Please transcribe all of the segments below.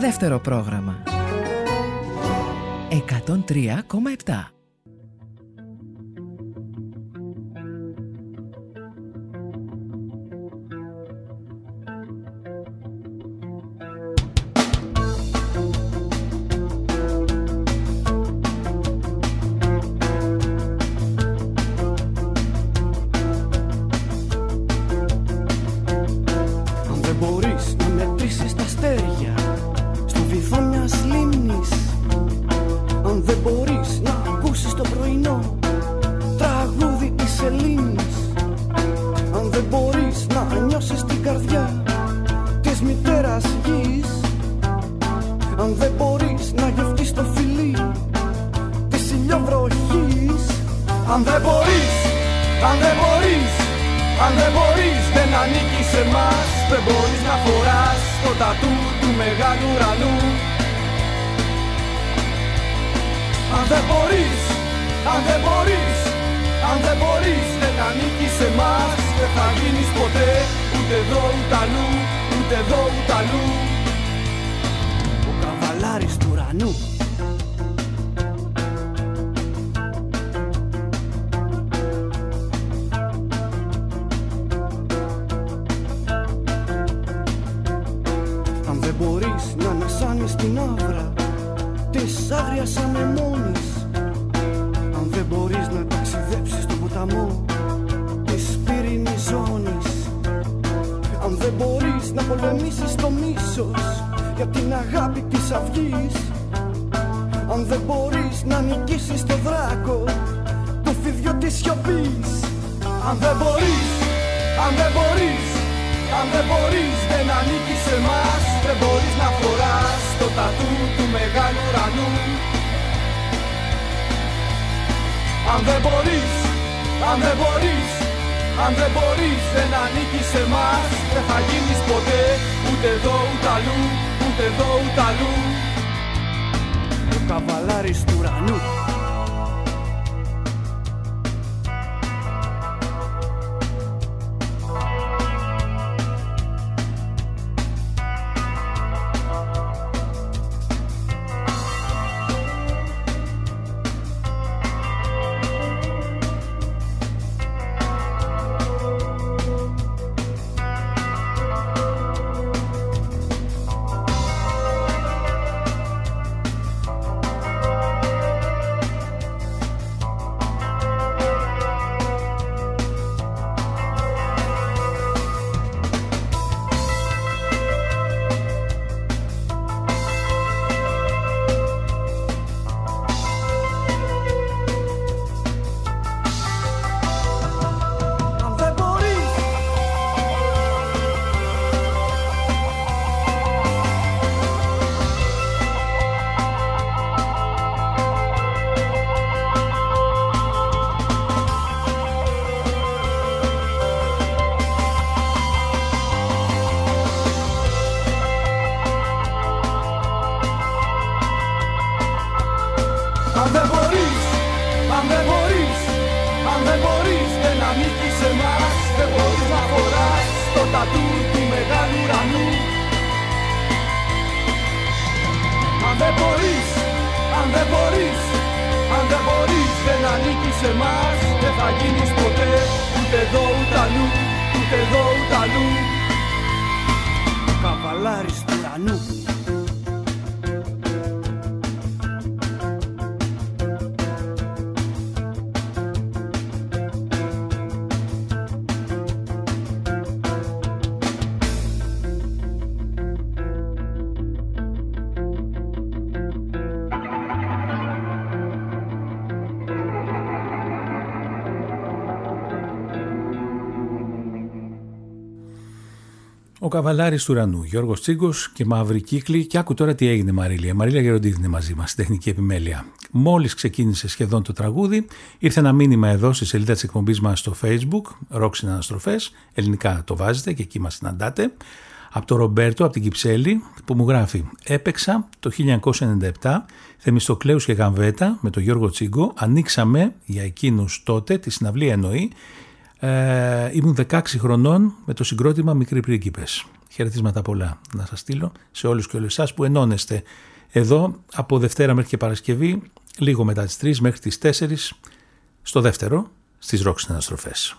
Δεύτερο πρόγραμμα 103,7. Ο Καβαλάρης του Ουρανού, Γιώργος Τσίγκος και Μαύρη Κύκλη. Και άκου τώρα τι έγινε, Μαρίλια. Μαρίλια Γεροντίδη είναι μαζί μας, στην τεχνική επιμέλεια. Μόλις ξεκίνησε σχεδόν το τραγούδι, ήρθε ένα μήνυμα εδώ στη σελίδα της εκπομπής μας στο Facebook, Rock Συναναστροφές. Ελληνικά το βάζετε και εκεί μας συναντάτε. Από τον Ρομπέρτο, από την Κυψέλη, που μου γράφει: έπαιξα το 1997 Θεμιστοκλέους και Γαμβέτα με τον Γιώργο Τσίγκο. Ανοίξαμε για εκείνους τότε τη συναυλία εννοεί. Ήμουν 16 χρονών με το συγκρότημα Μικροί Πρίγκιπες. Χαιρετίσματα πολλά να σας στείλω σε όλους και όλες εσάς που ενώνεστε εδώ από Δευτέρα μέχρι και Παρασκευή, λίγο μετά τις 3 μέχρι τις 4, στο δεύτερο, στις Rock Συναναστροφές.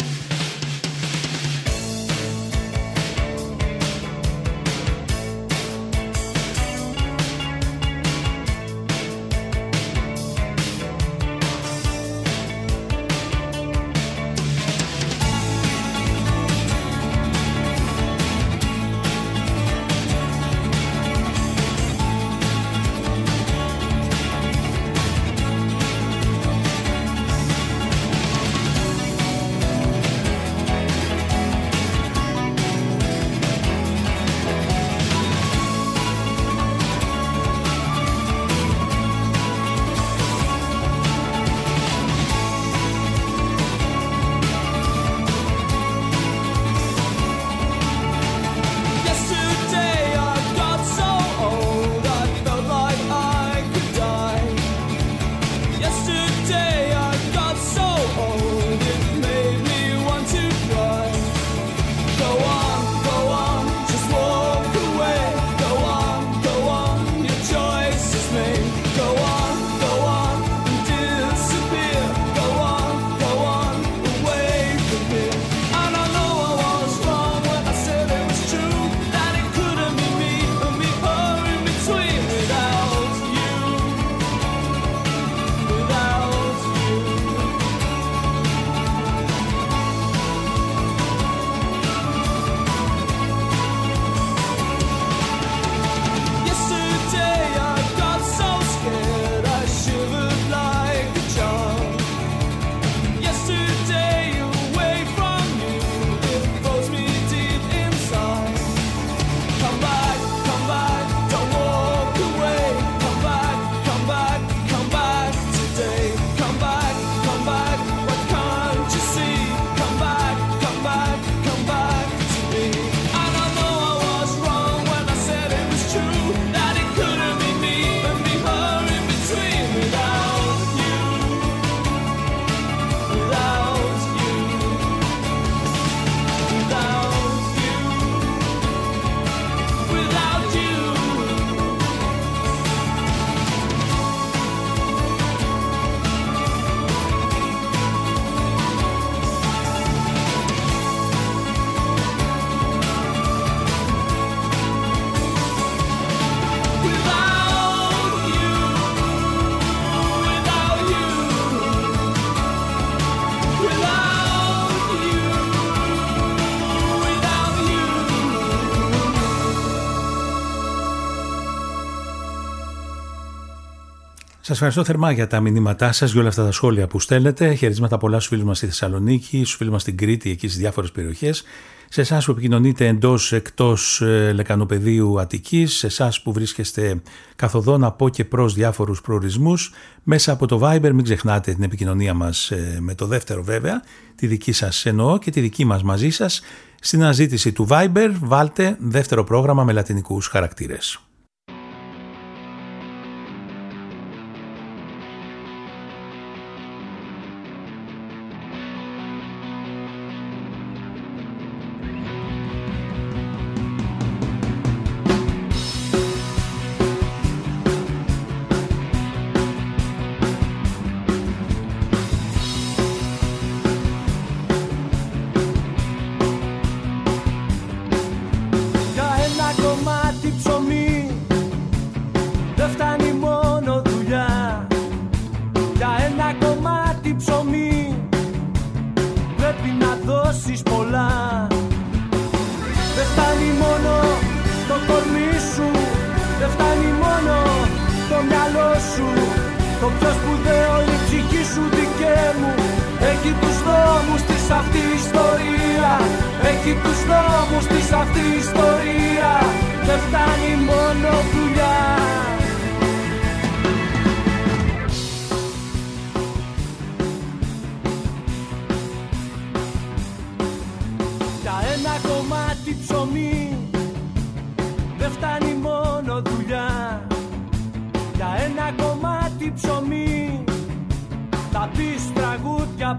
Σας ευχαριστώ θερμά για τα μηνύματά σας, για όλα αυτά τα σχόλια που στέλνετε. Χαιρετίσματα πολλά στους φίλους μας στη Θεσσαλονίκη, στους φίλους μας στην Κρήτη, εκεί στις διάφορες περιοχές. Σε εσάς που επικοινωνείτε εντός, εκτός λεκανοπεδίου Αττικής, σε εσάς που βρίσκεστε καθοδόν από και προς διάφορους προορισμούς, μέσα από το Viber, μην ξεχνάτε την επικοινωνία μας με το δεύτερο βέβαια, τη δική σας εννοώ και τη δική μας μαζί σας. Στην αναζήτηση του Viber βάλτε δεύτερο πρόγραμμα με λατινικούς χαρακτήρες.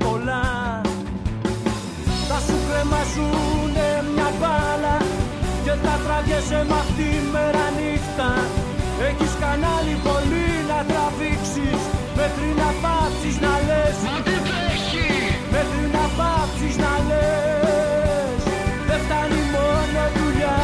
Μια μπάλα και τραβιέσαι μ' αυτή μέρα νύχτα. Έχεις κανάλι πολύ να τραβήξεις, μέχρι να πάψεις να λες. Μα τι τρέχει! Μέχρι να πάψεις να λες. Δεν φτάνει μόνο δουλειά.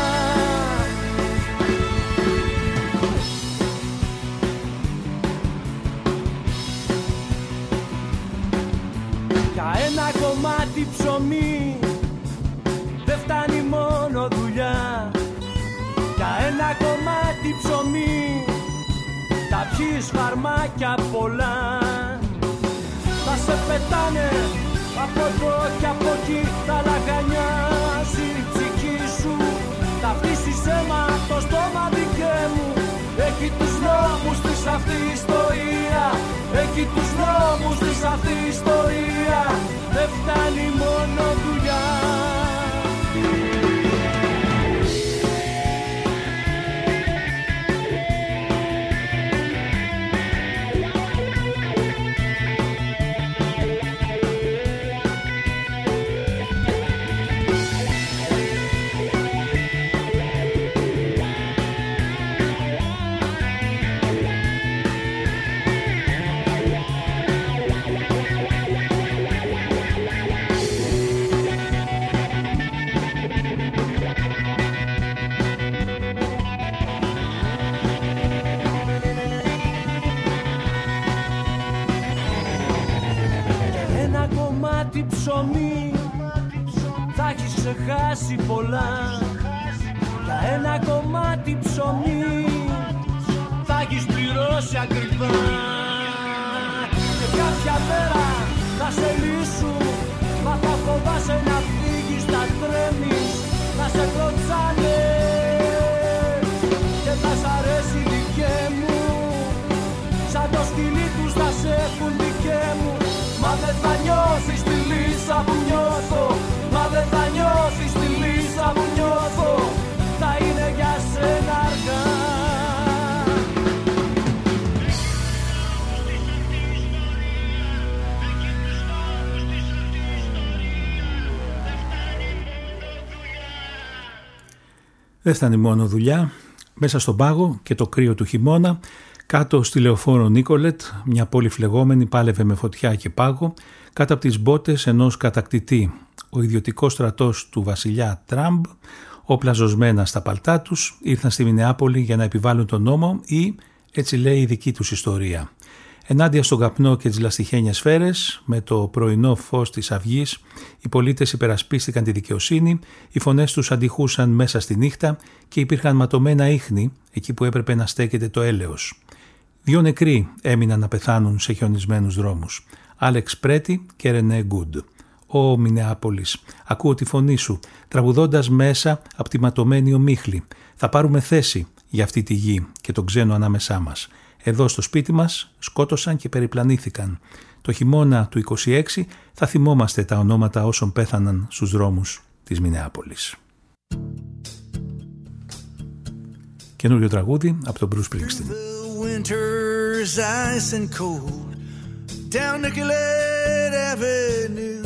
Για ένα κομμάτι ψωμί δεν φτάνει μόνο δουλειά. Για ένα κομμάτι ψωμί θα πιείς φαρμάκια πολλά. Θα σε πετάνε από εδώ και από εκεί, θα λαγανιάσει η ψυχή σου. Θα φτύσεις αίμα το στόμα δικέ μου. Έχει τους νόμους της αυτή η ιστορία. Έχει τους νόμους της αυτή η ιστορία. Δεν φτάνει μόνο δουλειά. Ψωμί θα έχεις ξεχάσει πολλά. Για ένα κομμάτι ψωμί θα έχεις πληρώσει ακριβά. Και κάποια μέρα θα σε λύσουν, μα θα φοβάσαι να φύγεις, να τρέμεις, να σε κλωτσάνε και θα σ' αρέσει δικέ μου. Σαν το σκυλί τους θα σε έχουν δικέ μου. Μα δεν θα νιώθεις τη λύσα που νιώθω. Μα δεν θα νιώθεις τη λύσα που νιώθω. Θα είναι για σένα αργά. Δεν φτάνει μόνο δουλειά. Μέσα στον πάγο και το κρύο του χειμώνα, κάτω στη λεωφόρο Νίκολετ, μια πόλη φλεγόμενη πάλευε με φωτιά και πάγο, κάτω από τις μπότες ενός κατακτητή. Ο ιδιωτικός στρατός του βασιλιά Τραμπ, όπλα ζωσμένα στα παλτά τους, ήρθαν στη Μινεάπολη για να επιβάλλουν τον νόμο ή, έτσι λέει η δική τους ιστορία. Ενάντια στον καπνό και τις λαστιχένιες σφαίρες, με το πρωινό φως της αυγής, οι πολίτες υπερασπίστηκαν τη δικαιοσύνη, οι φωνές τους αντιχούσαν μέσα στη νύχτα και υπήρχαν ματωμένα ίχνη εκεί που έπρεπε να στέκεται το έλεος. 2 νεκροί έμειναν να πεθάνουν σε χιονισμένους δρόμους. Άλεξ Πρέτι και Ρενέ Γκούντ. Ω Μινεάπολης, ακούω τη φωνή σου, τραγουδώντας μέσα από τη ματωμένη ομίχλη. Θα πάρουμε θέση για αυτή τη γη και τον ξένο ανάμεσά μας. Εδώ στο σπίτι μας σκότωσαν και περιπλανήθηκαν. Το χειμώνα του 26 θα θυμόμαστε τα ονόματα όσων πέθαναν στους δρόμους της Μινεάπολης. Καινούριο τραγούδι από τον Bruce Springsteen. Winter's ice and cold down Nicollet Avenue,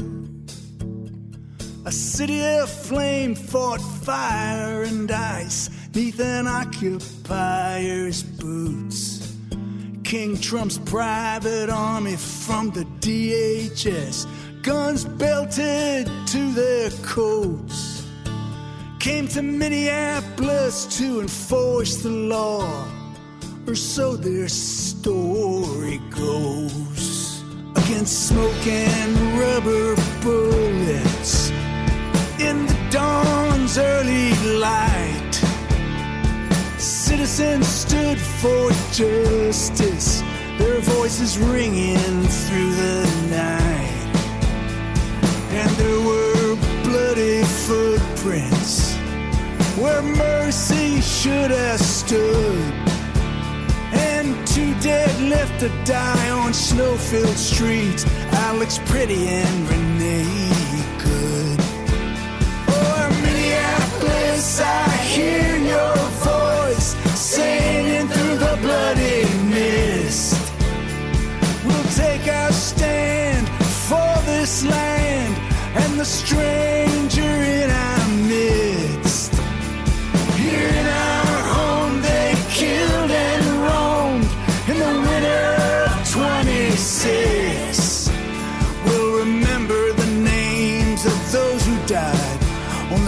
a city of flame fought fire and ice neath an occupier's boots. King Trump's private army from the DHS, guns belted to their coats, came to Minneapolis to enforce the law, or so their story goes. Against smoke and rubber bullets in the dawn's early light, citizens stood for justice, their voices ringing through the night. And there were bloody footprints where mercy should have stood, and 2 dead left to die on snow-filled streets, Alex Pretty and Renee Good. Oh, Minneapolis, I hear your voice singing through the bloody mist. We'll take our stand for this land and the stranger in our midst. Hear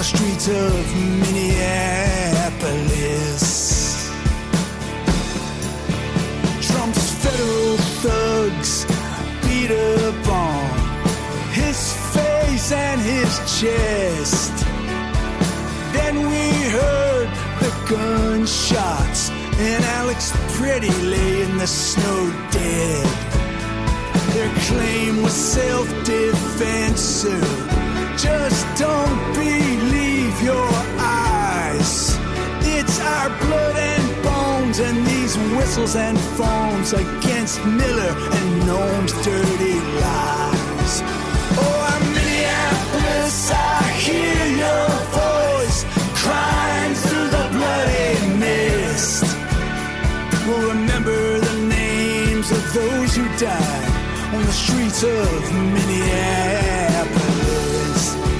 the streets of Minneapolis. Trump's federal thugs beat up on his face and his chest. Then we heard the gunshots and Alex Pretty lay in the snow dead. Their claim was self-defense, sir. Just don't believe your eyes. It's our blood and bones and these whistles and phones against Miller and Noam's dirty lies. Oh, I'm Minneapolis, I hear your voice crying through the bloody mist. We'll remember the names of those who died on the streets of Minneapolis.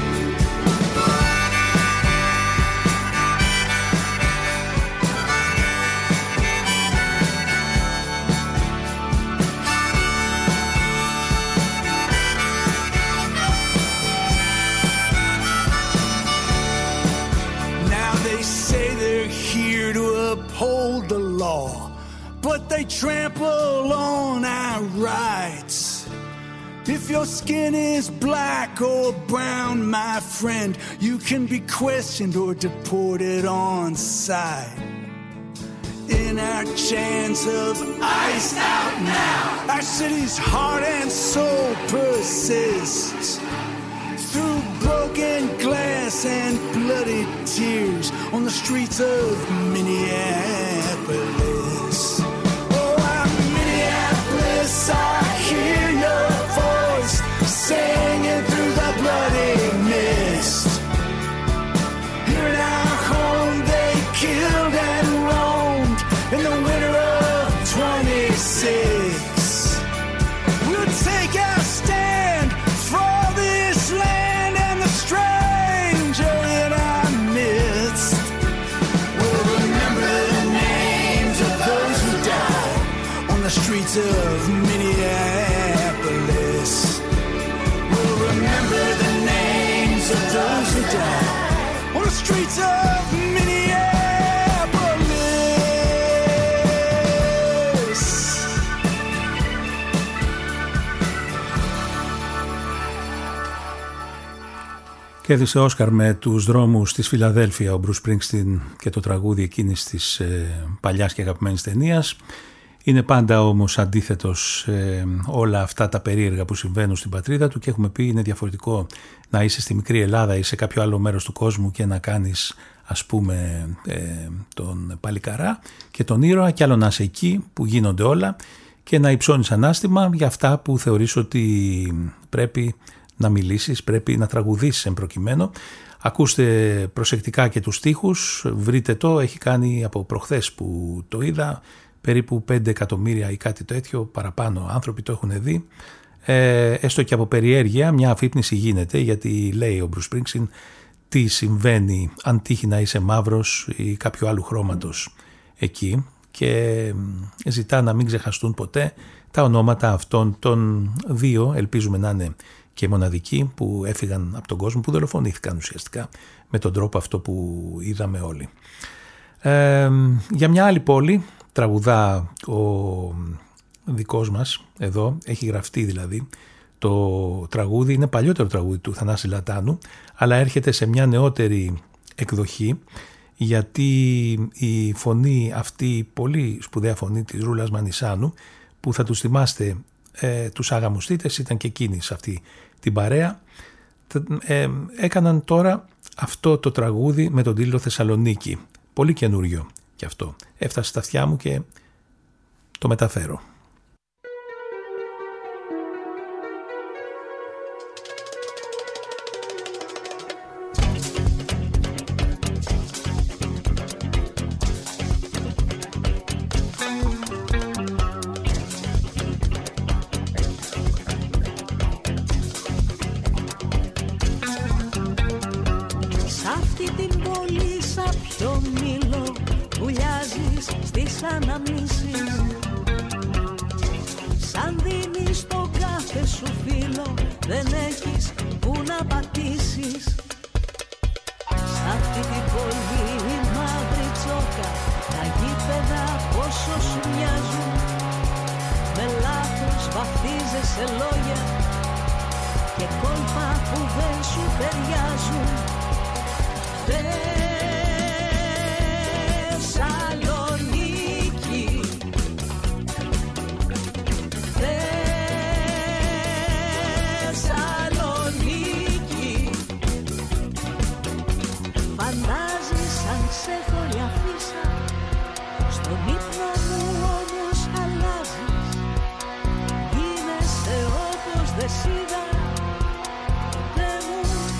Now they say they're here to uphold the law, but they trample on our rights. If your skin is black or brown, my friend, you can be questioned or deported on sight. In our chance of ice out now, our city's heart and soul persists. Through broken glass and bloody tears on the streets of Minneapolis. Oh, I'm Minneapolis, I hear your voice singing through the bloody mist. Here in our home they killed and roamed in the winter of 26. We'll take our stand for this land and the stranger in our midst. We'll remember the names of those who died on the streets of Minneapolis. We'll remember the names of those who died on the streets of Minneapolis. Κέρδισε Όσκαρ με τους δρόμους της Φιλαδέλφια ο Μπρους Σπρίνγκστιν και το τραγούδι εκείνης της παλιάς και αγαπημένης ταινίας. Είναι πάντα όμως αντίθετος όλα αυτά τα περίεργα που συμβαίνουν στην πατρίδα του και έχουμε πει είναι διαφορετικό να είσαι στη μικρή Ελλάδα ή σε κάποιο άλλο μέρος του κόσμου και να κάνεις ας πούμε τον παλικαρά και τον ήρωα και άλλο να είσαι εκεί που γίνονται όλα και να υψώνεις ανάστημα για αυτά που θεωρείς ότι πρέπει να μιλήσεις, πρέπει να τραγουδήσεις εν προκειμένου. Ακούστε προσεκτικά και τους στίχους, βρείτε το, έχει κάνει από προχθές που το είδα, περίπου 5 εκατομμύρια ή κάτι τέτοιο παραπάνω άνθρωποι το έχουν δει. Έστω και από περιέργεια μια αφύπνιση γίνεται, γιατί λέει ο Μπρους Σπρίνγκστιν τι συμβαίνει αν τύχει να είσαι μαύρος ή κάποιο άλλου χρώματος εκεί και ζητά να μην ξεχαστούν ποτέ τα ονόματα αυτών των δύο, ελπίζουμε να είναι και μοναδικοί, που έφυγαν από τον κόσμο, που δολοφονήθηκαν ουσιαστικά με τον τρόπο αυτό που είδαμε όλοι. Για μια άλλη πόλη τραγουδά ο δικός μας εδώ, έχει γραφτεί δηλαδή το τραγούδι, είναι παλιότερο τραγούδι του Θανάση Λατάνου, αλλά έρχεται σε μια νεότερη εκδοχή, γιατί η φωνή αυτή, πολύ σπουδαία φωνή της Ρούλας Μανισάνου, που θα τους θυμάστε τους Αγαμουστίτες, ήταν και εκείνοι σε αυτή την παρέα, έκαναν τώρα αυτό το τραγούδι με τον τίτλο Θεσσαλονίκη. Πολύ καινούριο κι αυτό. Έφτασε στα αυτιά μου και το μεταφέρω. Σαν δίνεις τον κάθε σου φίλο, δεν έχεις που να πατήσεις. σε λόγια και κόλπα που δεν σου ταιριάζουν. Θεσσαλονίκη, Θεσσαλονίκη, φαντάζεις σαν ξέχωρια φύσα, στον ύπνο μου όμως αλλάζεις, γίνεσαι όπως δεν σ' είδα ποτέ μου.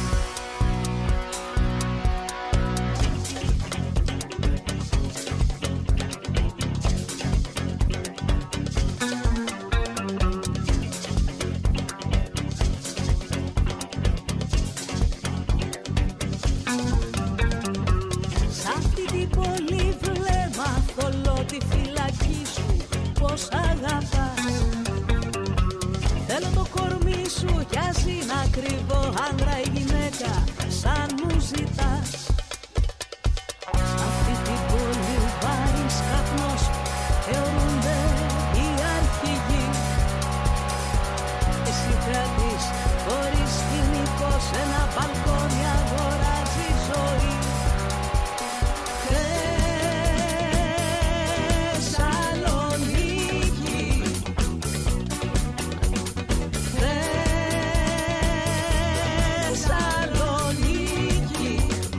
Σ' αυτή την πόλη βλέμμα θολώ τη φυλακή σου, πως αγαπάς. Θέλω το κορμί σου κι ας είναι ακριβό, άντρα ή γυναίκα, σαν μου ζητάς. Σ' αυτή την πόλη βάρης καπνός θεωρούνται οι αρχηγοί. Εσύ κρατείς χωρίς σκηνικό, σε ένα μπαλκόνι αγοράζει ζωή. Θεσσαλονίκη, Θεσσαλονίκη,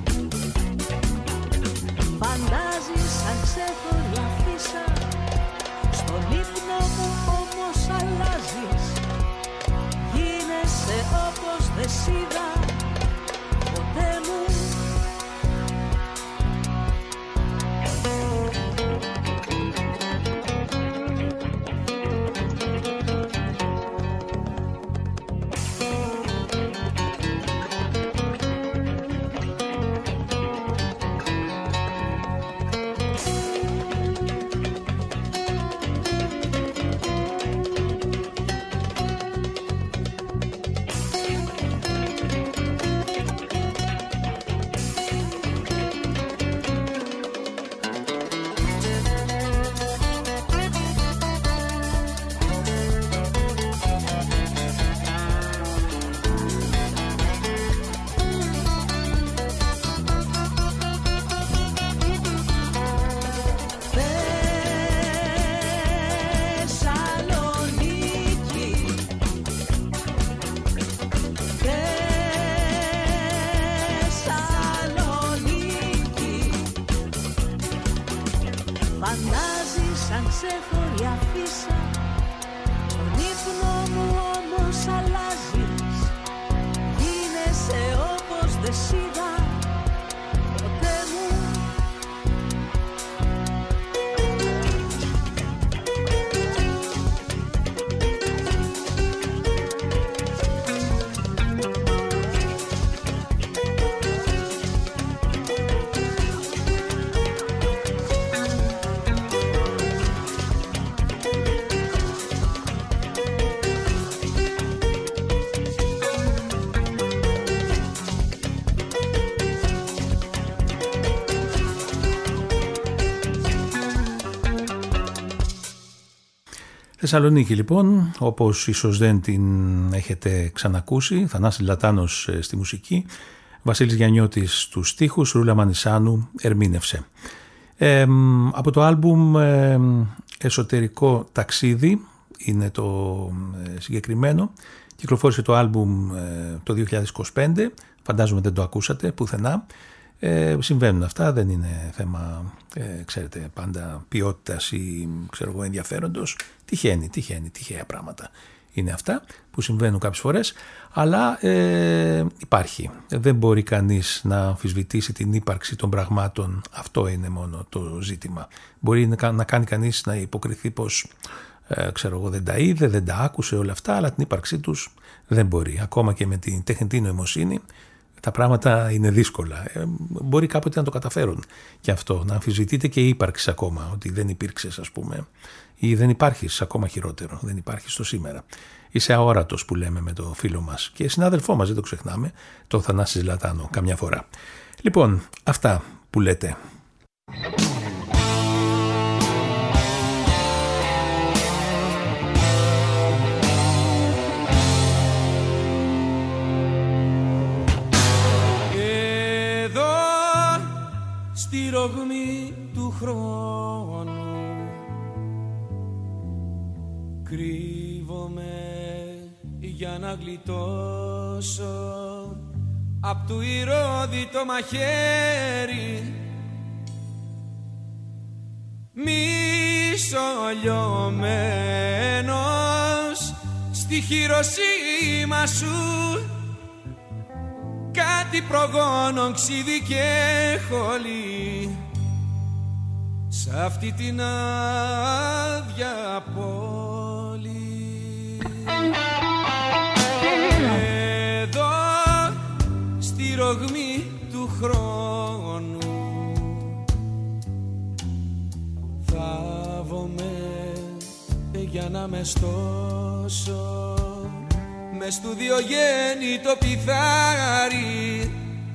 φαντάζεις σαν ξέχωρια φύσα, στον ύπνο μου όμως αλλάζεις, γίνεσαι όπως δεν σ' είδα ποτέ μου. Θεσσαλονίκη, Θεσσαλονίκη, φαντάζεις σαν ξέχωρια φύσα, στον ύπνο μου όμως αλλάζεις, γίνεσαι όπως δεν σ' είδα ποτέ μου. Θεσσαλονίκη λοιπόν, όπως ίσως δεν την έχετε ξανακούσει, Θανάσης Λατάνος στη μουσική, Βασίλης Γιαννιώτης στους στίχους, Ρούλα Μανισάνου ερμήνευσε. Από το άλμπουμ Εσωτερικό Ταξίδι είναι το συγκεκριμένο, κυκλοφόρησε το άλμπουμ το 2025, φαντάζομαι δεν το ακούσατε πουθενά. Συμβαίνουν αυτά, δεν είναι θέμα ξέρετε, πάντα ποιότητας ή ενδιαφέροντος. Τυχαία πράγματα είναι αυτά που συμβαίνουν κάποιες φορές, αλλά υπάρχει. Δεν μπορεί κανείς να αμφισβητήσει την ύπαρξη των πραγμάτων, αυτό είναι μόνο το ζήτημα. Μπορεί να κάνει κανείς να υποκριθεί πως δεν τα είδε, δεν τα άκουσε όλα αυτά, αλλά την ύπαρξή τους δεν μπορεί. Ακόμα και με την τεχνητή νοημοσύνη τα πράγματα είναι δύσκολα. Μπορεί κάποτε να το καταφέρουν και αυτό, να αμφισβητείτε και η ύπαρξη ακόμα, ότι δεν υπήρξες ας πούμε, ή δεν υπάρχεις, ακόμα χειρότερο, δεν υπάρχεις στο σήμερα. Είσαι αόρατος που λέμε με το φίλο μας και συνάδελφό μας, δεν το ξεχνάμε, το Θανάση Λατάνο καμιά φορά. Λοιπόν, αυτά που λέτε. ρογμή του χρόνου κρύβομαι για να γλιτώσω απ' του ηρώδη το μαχαίρι, μισολιωμένος στη Χειροσύμα σου, κάτι προγόνων ξύδι και χολή σ' αυτή την άδεια πόλη. Εδώ στη ρογμή του χρόνου θάβομαι για να με στώσω μες στου Διογέννητο πιθάρι,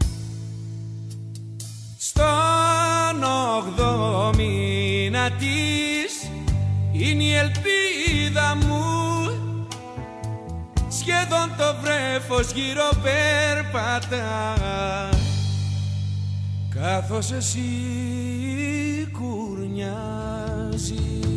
στον 8ο μήνα της είναι η ελπίδα μου, σχεδόν το βρέφος γύρω περπατά καθώς εσύ κουρνιάζεις.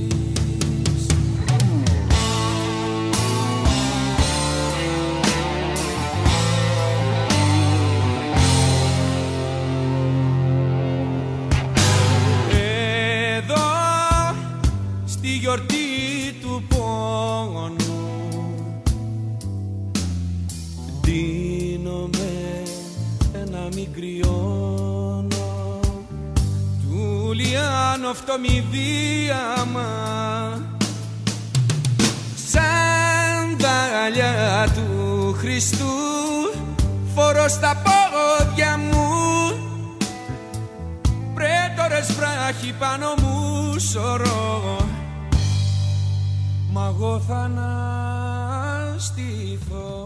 Γιορτή του πόνου ντύνομαι να μην κρυώνω του Λιάνο φτωμιδίαμα, σανδάλια του Χριστού φορώ στα πόδια μου, πρέτορες βράχοι πάνω μου σωρώ, μα εγώ θα αναστηθώ.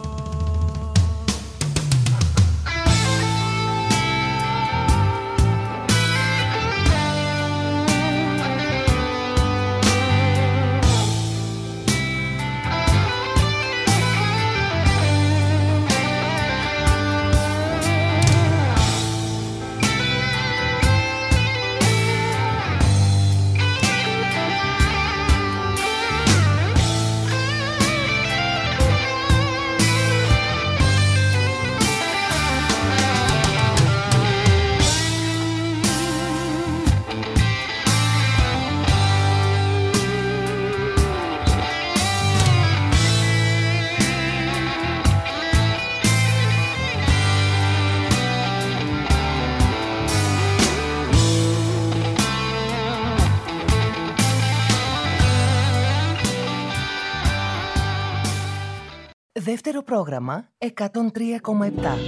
Δεύτερο πρόγραμμα 103,7.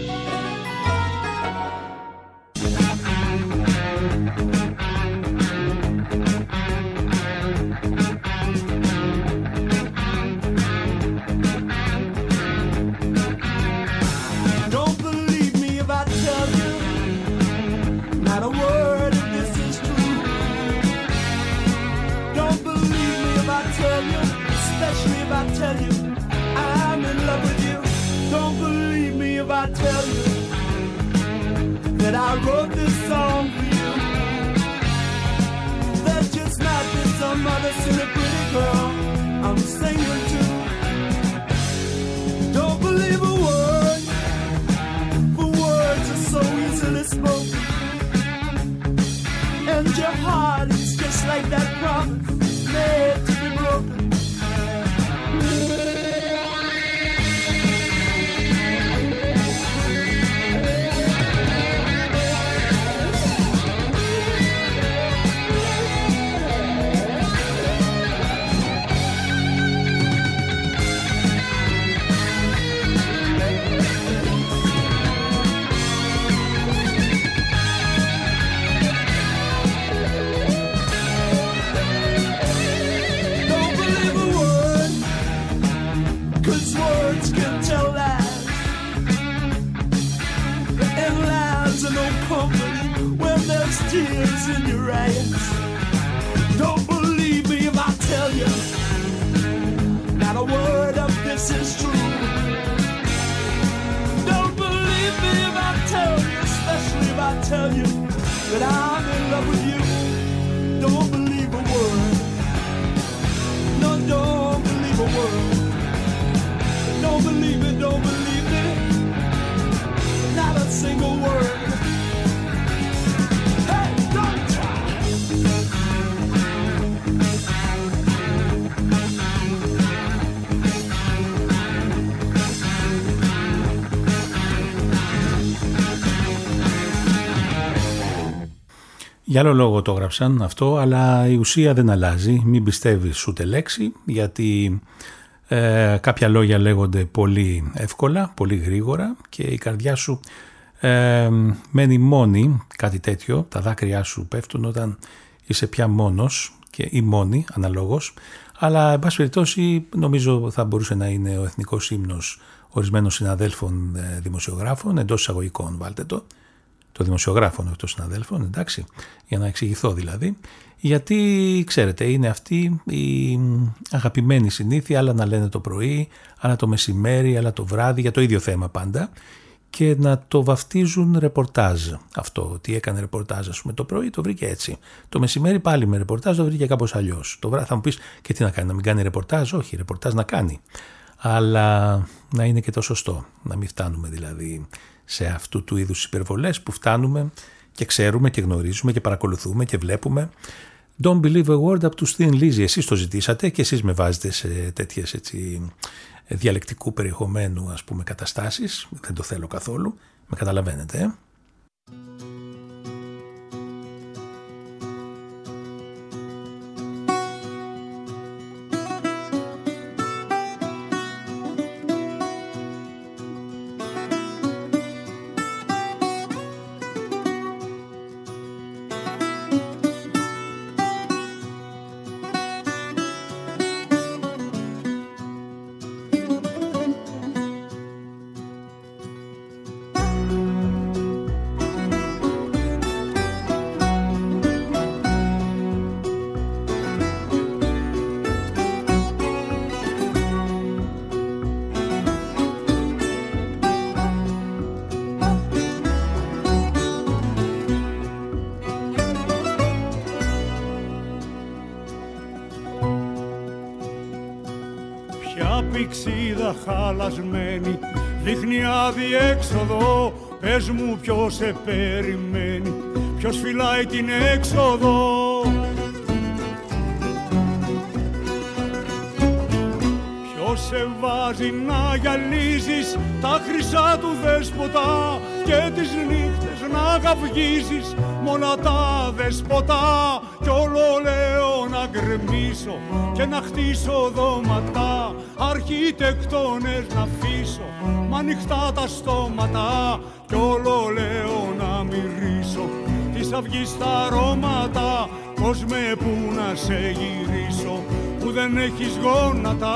I wrote this song for you. There's just not been some other silly pretty girl I'm singing to. Don't believe a word, for words are so easily spoken, and your heart is just like that promise made to be broken. Tears in your eyes. Don't believe me if I tell you not a word of this is true. Don't believe me if I tell you, especially if I tell you that I'm Για άλλο λόγο το έγραψαν αυτό, αλλά η ουσία δεν αλλάζει. Μην πιστεύεις ούτε λέξη, γιατί κάποια λόγια λέγονται πολύ εύκολα, πολύ γρήγορα και η καρδιά σου μένει μόνη, κάτι τέτοιο. Τα δάκρυά σου πέφτουν όταν είσαι πια μόνος ή μόνη, αναλόγως. Αλλά, εν πάση περιπτώσει, νομίζω θα μπορούσε να είναι ο εθνικός ύμνος ορισμένων συναδέλφων δημοσιογράφων, εντός εισαγωγικών βάλτε το δημοσιογράφων, όχι των συναδέλφων, εντάξει, για να εξηγηθώ δηλαδή, γιατί ξέρετε είναι αυτή η αγαπημένη συνήθεια, άλλα να λένε το πρωί, άλλα το μεσημέρι, άλλα το βράδυ, για το ίδιο θέμα πάντα, και να το βαφτίζουν ρεπορτάζ. Αυτό, ότι έκανε ρεπορτάζ, ας πούμε, το πρωί το βρήκε έτσι. Το μεσημέρι πάλι με ρεπορτάζ το βρήκε κάπως αλλιώς. Το βράδυ θα μου πεις, και τι να κάνει, να μην κάνει ρεπορτάζ? Όχι, ρεπορτάζ να κάνει. Αλλά να είναι και το σωστό. Να μην φτάνουμε δηλαδή σε αυτού του είδους υπερβολές που φτάνουμε και ξέρουμε και γνωρίζουμε και παρακολουθούμε και βλέπουμε. Don't believe a word up to Thin Lizzy. Εσείς το ζητήσατε και εσείς με βάζετε σε τέτοιες έτσι διαλεκτικού περιεχομένου, ας πούμε, καταστάσεις. Δεν το θέλω καθόλου. Με καταλαβαίνετε, πηξίδα χαλασμένη δείχνει αδιέξοδο. Πες μου ποιος σε περιμένει, ποιος φυλάει την έξοδο. Ποιος σε βάζει να γυαλίζεις τα χρυσά του δέσποτα και τις νύχτες να καυγίζεις μόνα τα δεσποτά. Κι όλο λέω να γκρεμίσω και να χτίσω δώματα, αρχιτεκτόνες να αφήσω μ' ανοιχτά τα στόματα. Κι όλο λέω να μυρίσω της αυγής τα αρώματα. Κόσμε που να σε γυρίσω που δεν έχεις γόνατα.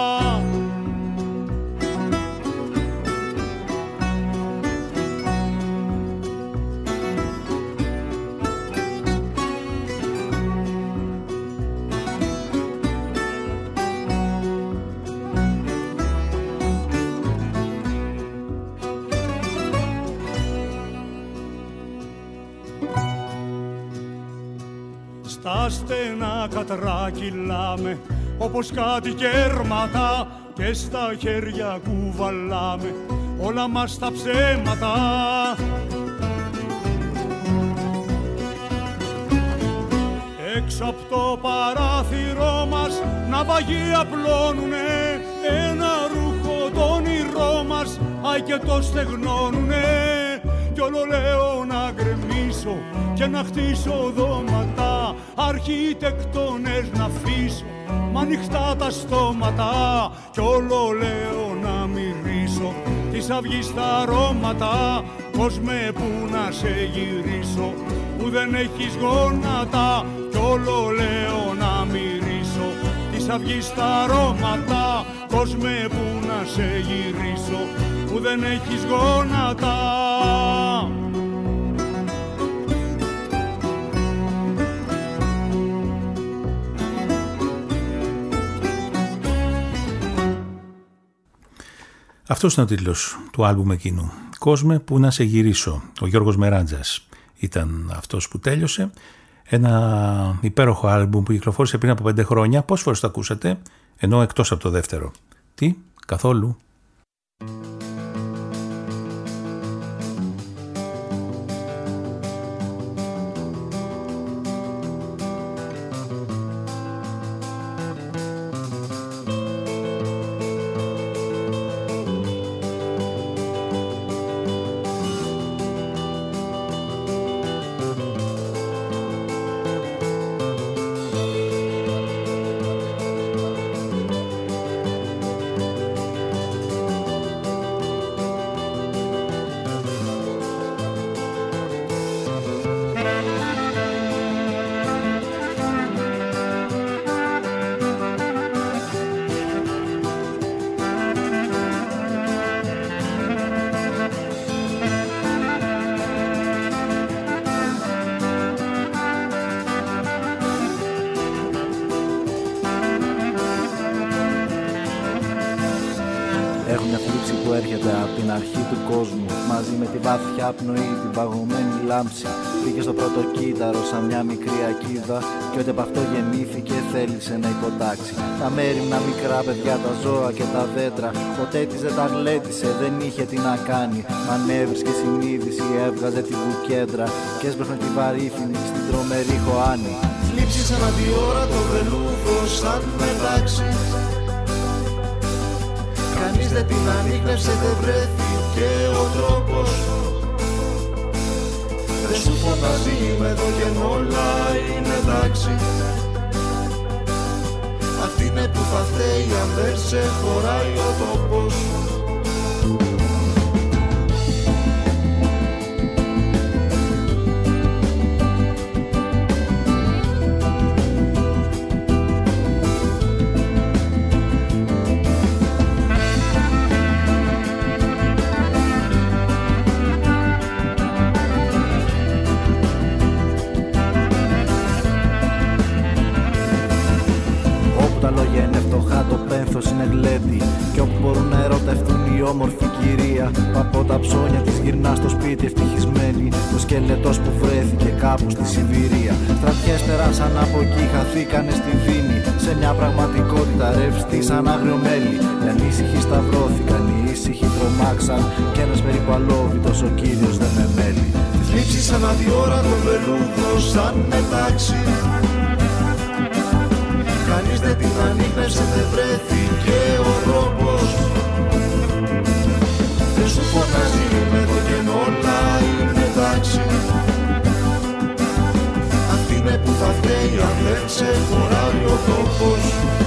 Στα στενά κατρά κυλάμε όπως κάτι κέρματα και στα χέρια κουβαλάμε όλα μας τα ψέματα. Έξω απ' το παράθυρό μας ναυαγοί απλώνουνε ένα ρούχο το όνειρό μας, αι και το στεγνώνουνε. Κι όλο λέω να γκρεμίσω και να χτίσω δώματα, αρχιτεκτόνες να αφήσω μ' ανοιχτά τα στόματα. Κι όλο λέω να μυρίσω της αυγής τα αρώματα. Κόσμε που να σε γυρίσω που δεν έχεις γόνατα. Κι όλο λέω να μυρίσω της αυγής τα αρώματα. Κόσμε που να σε γυρίσω που δεν έχεις γόνατα. Αυτός είναι ο τίτλος του άλμπουμ εκείνου. «Κόσμε που να σε γυρίσω». Ο Γιώργος Μεράντζας ήταν αυτός που τέλειωσε. Ένα υπέροχο άλμπουμ που κυκλοφόρησε πριν από 5 χρόνια. Πόσες φορές το ακούσατε? Ενώ εκτός από το δεύτερο. Τι? Καθόλου? θλίψη που έρχεται από την αρχή του κόσμου, μαζί με τη βαθιά πνοή, την παγωμένη λάμψη. Μπήκε στο πρώτο κύτταρο σαν μια μικρή ακίδα, και ό,τι από αυτό γεννήθηκε θέλησε να υποτάξει. Τα μέριμνα μικρά παιδιά, τα ζώα και τα δέντρα, ποτέ της δεν τα γλέντισε, δεν είχε τι να κάνει. Μα αν έβρισκε συνείδηση, έβγαζε τη βουκέντρα και έσπρωχνε τη βαρύθινη στην τρομερή χωάνη. Θλίψη σαν αντιόρα το βελούδο σαν μετάξι. Κανείς δεν την ανίκνευσε, δεν βρέθηκε ο τρόπος. Δεν σου φωνάζει είμαι εδώ και όλα είναι εντάξει. Αυτή είναι που θα φταίει αν δεν σε χωράει ο τόπος. Είναι γλέντι, κι όπου μπορούν να ερωτευτούν η όμορφη κυρία, που από τα ψώνια της γυρνά στο σπίτι ευτυχισμένη. Το σκελετός που βρέθηκε κάπου στη Σιβηρία. Στρατιές περάσαν από εκεί, χαθήκανε στη Δίνη, σε μια πραγματικότητα ρευστή σαν άγριο μέλι. Οι ανήσυχοι σταυρώθηκαν, οι ήσυχοι τρομάξαν, κι ένας περίπου αλόβητος ο κύριος δεν με μέλει. Θλίψη σαν αντιόρατο βελούδο σαν μετάξι. Κανείς δεν την ανίκνευσε, δεν βρέθηκε ο τρόπος. Δεν σου φωνάζει είμαι εδώ και όλα είναι εντάξει. Αυτή είναι που θα φταίει αν δεν σε χωράει ο τόπος.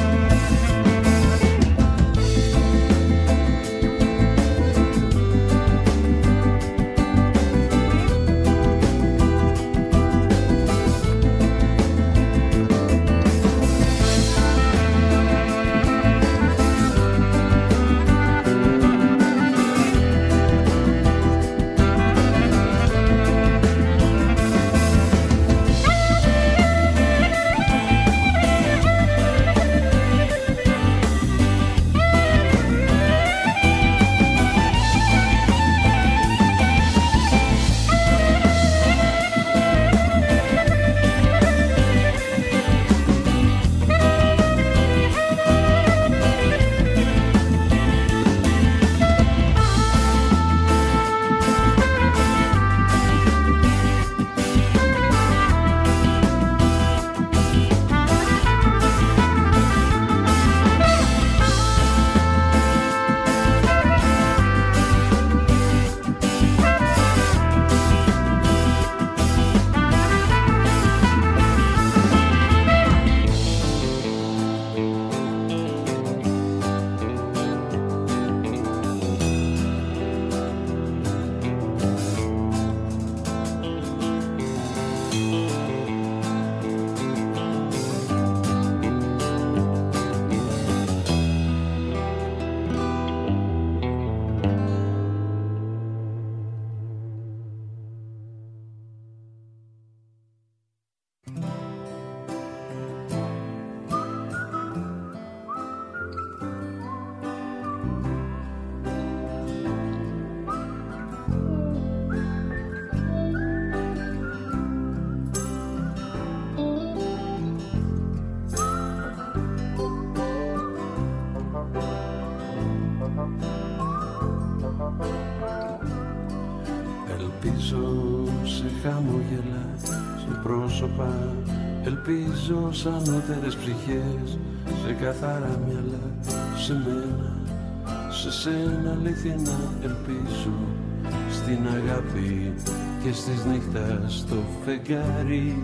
χαμόγελα σε πρόσωπα, ελπίζω σαν ανώτερες ψυχές, σε καθαρά μυαλά, σε μένα, σε σένα αληθινά ελπίζω, στην αγάπη και στις νύχτας στο φεγγάρι,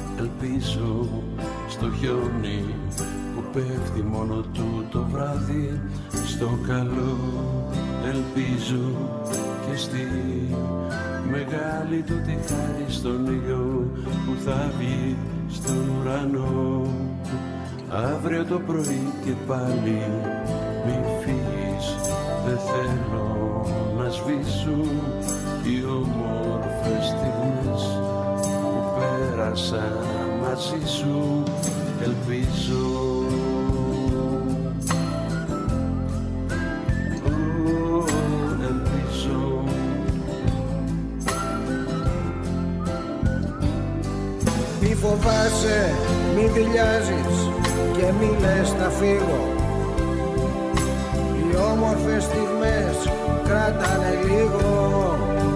ελπίζω στο χιόνι που πέφτει μόνο του το βράδυ, στο καλό ελπίζω και στη μεγάλη του τη χάρη στον ήλιο που θα βγει στον ουρανό. Αύριο το πρωί και πάλι μη φύγεις, δεν θέλω να σβήσουν οι όμορφες στιγμές που πέρασα μαζί σου, ελπίζω. φοβάσαι, μη δειλιάζεις και μη λες θα φύγω. Οι όμορφες στιγμές κράτανε λίγο.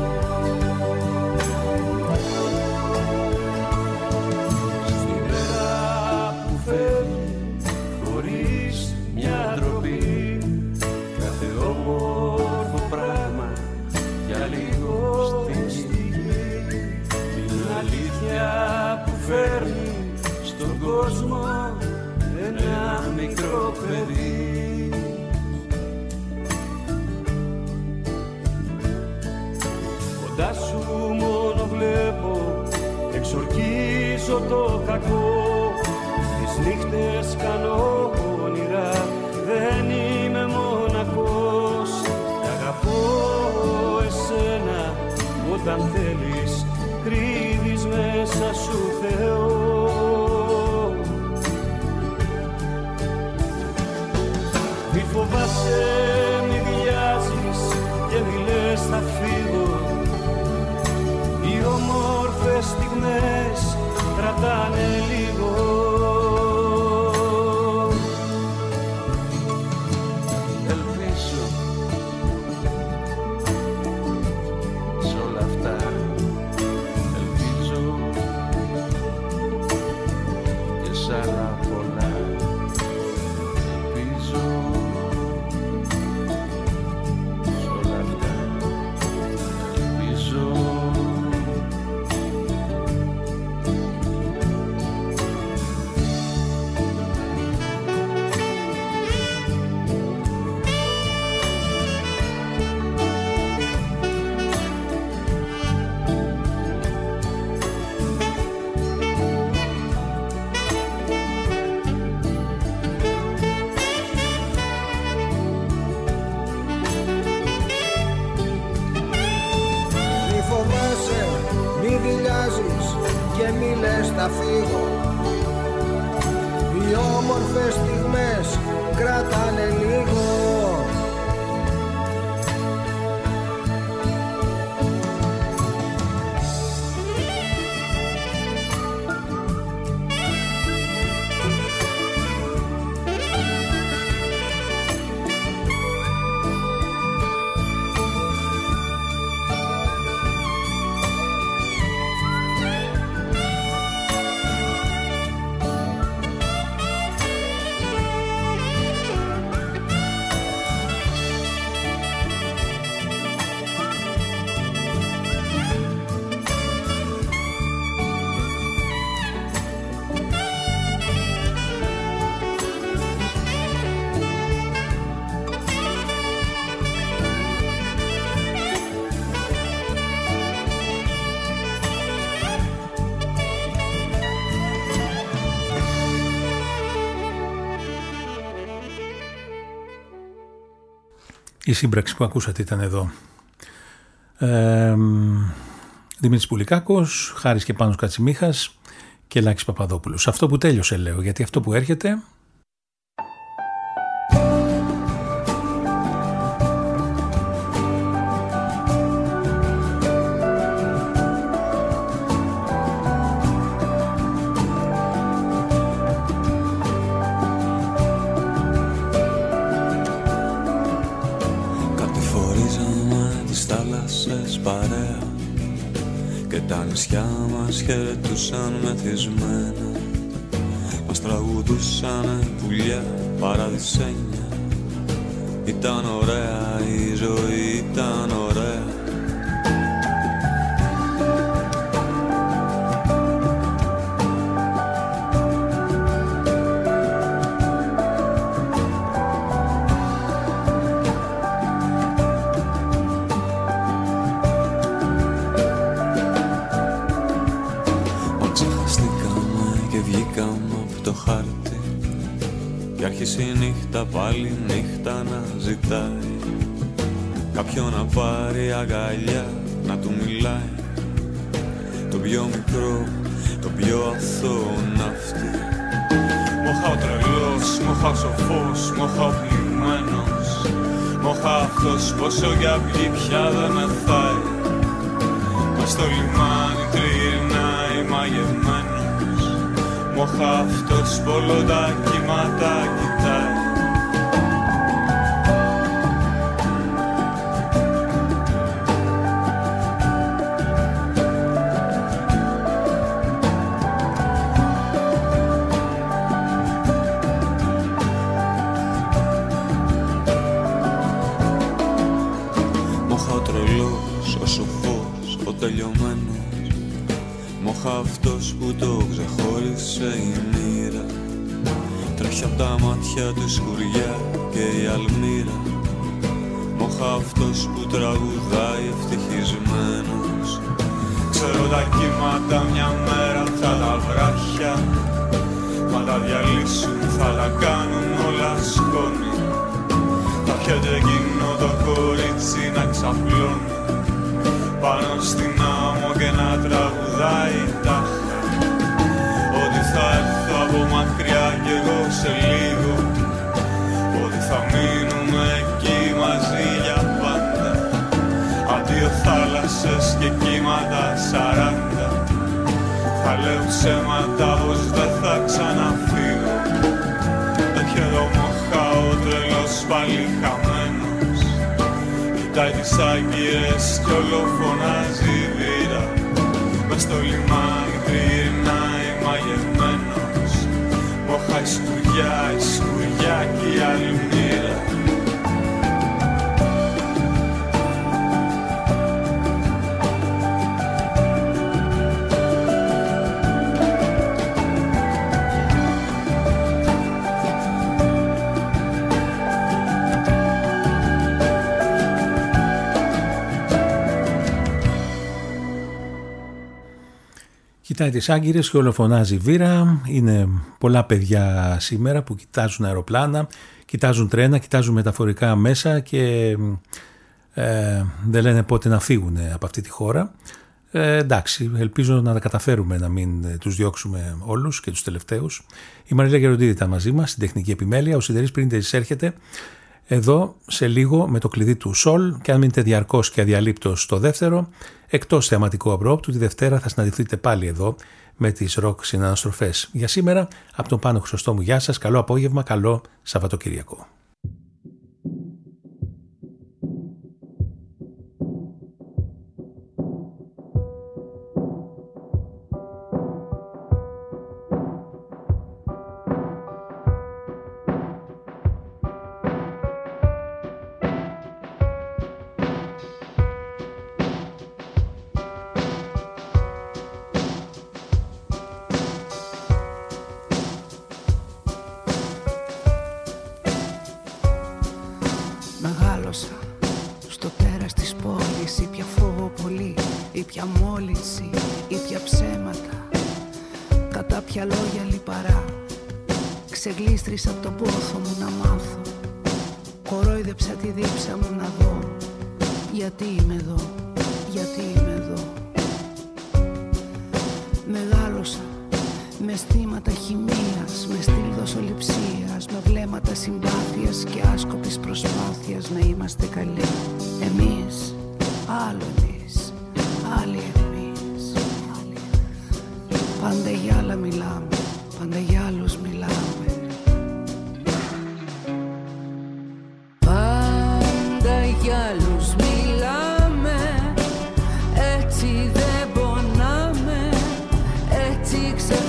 Στην μέρα που φεύγει χωρίς μια ντροπή, κάθε όμορφο πράγμα για λίγο στη γη, την αλήθεια που φέρνει στον κόσμο ένα μικρό παιδί. Κοντά σου μόνο βλέπω, εξορκίζω το κακό. Τις νύχτες κάνω όνειρα, δεν είμαι μοναχός. Κι αγαπώ εσένα, όταν θέλεις κρύβεις μέσα σου Θεό. Μη φοβάσαι, μη βιάζεις και μη λες θα φύγω. Οι όμορφες στιγμές κρατάνε λίγο. Ελπίζω σ' όλα αυτά, ελπίζω και σ' άλλα πολλά. Ελπίζω σ' όλα αυτά, ελπίζω. Και μη λες θα φύγω. Οι όμορφες στιγμές κράτανε λίγο. Η σύμπραξη που ακούσατε ήταν εδώ. Δημήτρης Πουλικάκος, Χάρης και Πάνος Κατσιμίχας και Λάκης Παπαδόπουλος. Αυτό που τέλειωσε λέω, γιατί αυτό που έρχεται... Παρέα και τα νησιά μας χαιρετούσαν μεθυσμένα. Μας τραγουδούσαν πουλιά παραδεισένια. Ήταν ωραία η ζωή, ήταν ωραία. Άρχισε η νύχτα πάλι νύχτα να ζητάει κάποιον να πάρει αγκαλιά να του μιλάει. Το πιο μικρό, το πιο αθώο ναύτη. Μοχά ο τρελός, μοχά ο σοφός, μοχά ο πληγμένος. Μοχά αυτός πόσο για βγει πια δεν μεθάει. Μες στο λιμάνι τριγυρνάει μαγευμένος. Μοχα αυτός πολλό τα κύματα κοιτάει. Μοχα ο τρελός, ο σοφός, ο τελειωμένος. Μοχα αυτός που το ξεχώρισε η μοίρα. Τρέχει απ' τα μάτια του σκουριά και η αλμύρα. Μοχα αυτός που τραγουδάει ευτυχισμένος. Ξέρω τα κύματα μια μέρα θα τα βράχια, μα τα διαλύσουν, θα τα κάνουν όλα σκόνη. Θα πιέται εκείνο το κορίτσι να ξαπλώνει πάνω στην άμμο και να τραγουδάει τάχα. Ότι θα έρθω από μακριά κι εγώ σε λίγο, ότι θα μείνουμε εκεί μαζί για πάντα. Αντίο θάλασσες και κύματα 40, θα λέω ψέματα πως δεν θα ξαναφύγω. Έχει εδώ μοχά ο τρελός πάλι χαμένος, κοιτάει τις άγκυρες κι όλο φωνάζει η βήρα. Μες στο λιμάνι τριγυρνάει μαγευμένος, μοχα η σκουριά κι η αλμύρα. Κοιτάει τις άγκυρες και όλο φωνάζει βήρα. Είναι πολλά παιδιά σήμερα που κοιτάζουν αεροπλάνα, κοιτάζουν τρένα, κοιτάζουν μεταφορικά μέσα και δεν λένε πότε να φύγουν από αυτή τη χώρα. Εντάξει, ελπίζω να τα καταφέρουμε, να μην τους διώξουμε όλους και τους τελευταίους. Η Μαρίλα Γεροντίδη ήταν μαζί μας στην τεχνική επιμέλεια. Ο Σιδερής Πρίντεζης έρχεται εδώ σε λίγο με το κλειδί του Σολ, και αν μείνετε διαρκώς και αδιαλείπτως στο δεύτερο, εκτός θεαματικού απρόπτου, τη Δευτέρα θα συναντηθείτε πάλι εδώ με τις ροκ συναναστροφές. Για σήμερα, από τον Πάνο Χρυσοστόμου, γεια σας, καλό απόγευμα, καλό Σαββατοκύριακο. Στο τέρας της πόλης, ήπια φόβο πολύ, ήπια μόλυνση, ήπια ψέματα, κατά πια λόγια λιπαρά. Ξεγλίστρισα από τον πόθο μου να μάθω, κορόιδεψα τη δίψα μου να δω, γιατί είμαι εδώ, γιατί είμαι εδώ. Μεγάλωσα με αισθήματα χημείας, με στυλ δοσοληψίας, με βλέμματα συμπάθειας και άσκοπης προσπάθειας να είμαστε καλοί. Εμείς, άλλο εμείς, άλλοι εμείς. Πάντα για άλλα μιλάμε, πάντα για άλλους μιλάμε. Πάντα για άλλους μιλάμε, έτσι δεν πονάμε, έτσι ξεχνάμε.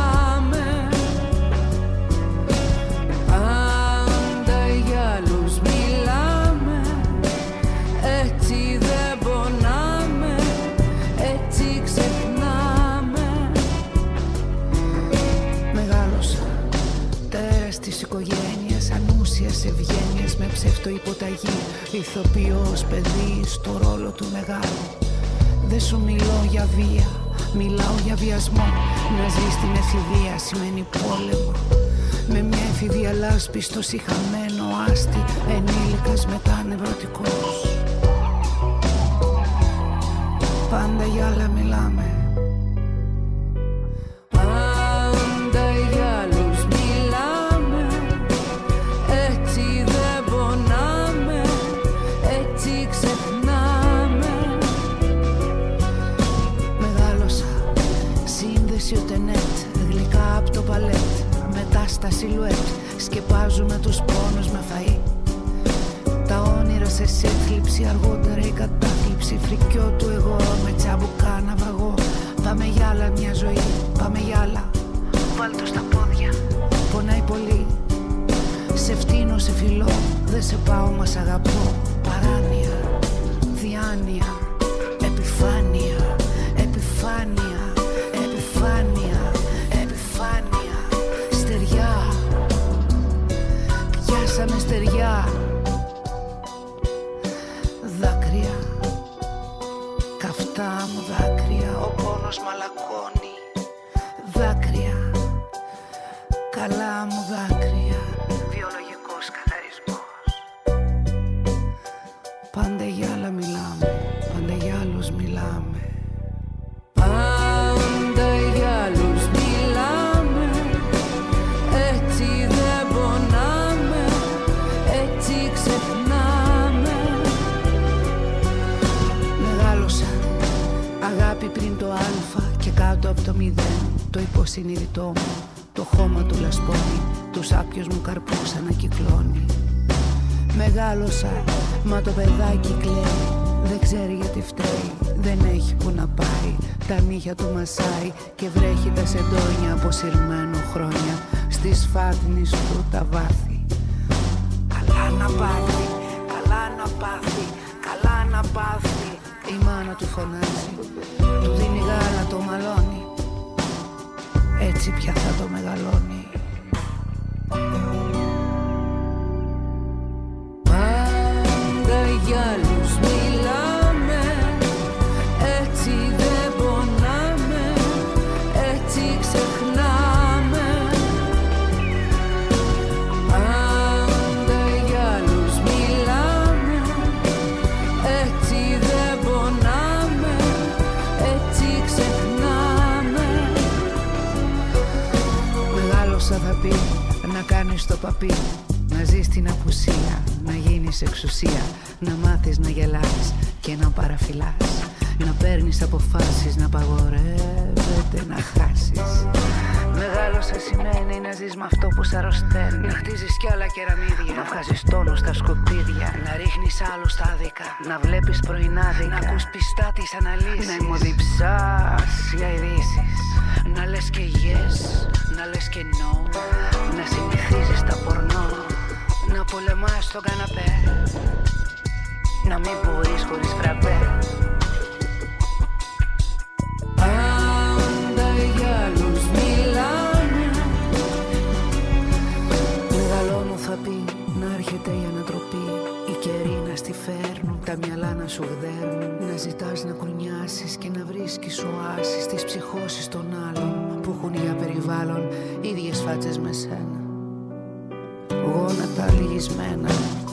Οικογένειας, ανούσιας ευγένειας με ψευτοϊποταγή, ηθοποιός παιδί στο ρόλο του μεγάλου. Δεν σου μιλώ για βία, μιλάω για βιασμό. Να ζεις στην εφηβεία σημαίνει πόλεμο, με μια εφηβεία λάσπη στο σιχαμένο άστι, ενήλικας μετά νευρωτικός. Πάντα για άλλα μιλάμε, πάντα για άλλους μιλάμε, έτσι δεν πονάμε, έτσι ξεχνάμε. Μεγάλωσα, σύνδεση ούτε νετ, γλυκά απ' το στα σιλουέτ, σκεπάζουμε τους πόνους με φαΐ. Τα όνειρα σε σύθλιψη, αργότερα η κατάθλιψη. Φρικιό του εγώ με τσαμπουκά ναυαγό. Πάμε για άλλα μια ζωή, πάμε για άλλα. Βάλ' το στα πόδια, πονάει πολύ. Σε φτύνω, σε φιλώ, δεν σε πάω μα αγαπώ. Παράνοια, διάνοια, επιφάνεια, επιφάνεια, επιφάνεια, επιφάνεια. Στεριά, πιάσαμε στεριά. Δάκρυα, καυτά μου δάκρυα, ο πόνος μαλακώνει. Δάκρυα, καλά μου δάκρυα, βιολογικός καθαρισμός. Πάντα για άλλα μιλάμε, πάντα για άλλους μιλάμε. Πάντα για άλλους μιλάμε, έτσι δεν πονάμε, έτσι ξεχνάμε. Μεγάλωσα, αγάπη πριν το α και κάτω από το 0. Το υποσυνείδητό μου, το χώμα του λασπώνει, τους άπιους μου καρπούς ανακυκλώνει. Μεγάλωσα, μα το παιδάκι κλαίει, δεν ξέρει γιατί φταίει, δεν έχει που να πάει. Τα νύχια του μασάει και βρέχει τα σεντόνια αποσυρμένο χρόνια στις φάτνης του τα βάθη. Καλά να πάθει, καλά να πάθει, καλά να πάθει. Η μάνα του φωνάζει, του δίνει γάλα, το μαλώνει. Έτσι πια θα το μεγαλώνει. Πάντα για άλλους μιλάμε, έτσι δεν πονάμε, έτσι ξεχνάμε. Πάντα για άλλους μιλάμε, έτσι δεν πονάμε, έτσι ξεχνάμε. Μεγάλωσα θα πει να κάνεις το παπί, να ζεις την απουσία, να γίνεις εξουσία, να μάθεις να γελάς και να παραφυλάς, να παίρνεις αποφάσεις, να απαγορεύεται να χάσεις. Μεγάλωσα σημαίνει να ζεις με αυτό που σ' αρρωσταίνει, να χτίζεις κι άλλα κεραμίδια, να βγάζεις τόνο στα σκουπίδια, να ρίχνεις άλλους τα άδικα, να βλέπεις πρωινάδικα, να ακούς πιστά τις αναλύσεις, να ημωδιψάς για ειδήσεις, να λες και yes, να λες και no, να συνηθίζεις τα πορνό, να πολεμάς στον καναπέ, να μην μπορείς χωρίς φραπέ. Πάντα για άλλους μιλάμε, μεγαλώνω θα πει να έρχεται η ανατροπή, οι καιροί να στη φέρνουν, τα μυαλά να σου γδέρνουν, να ζητάς να κουνιάσεις και να βρίσκεις οάσεις στις ψυχώσεις των άλλων που έχουν για περιβάλλον ίδιες φάτσες με σένα. Γόνατα λυγισμένα,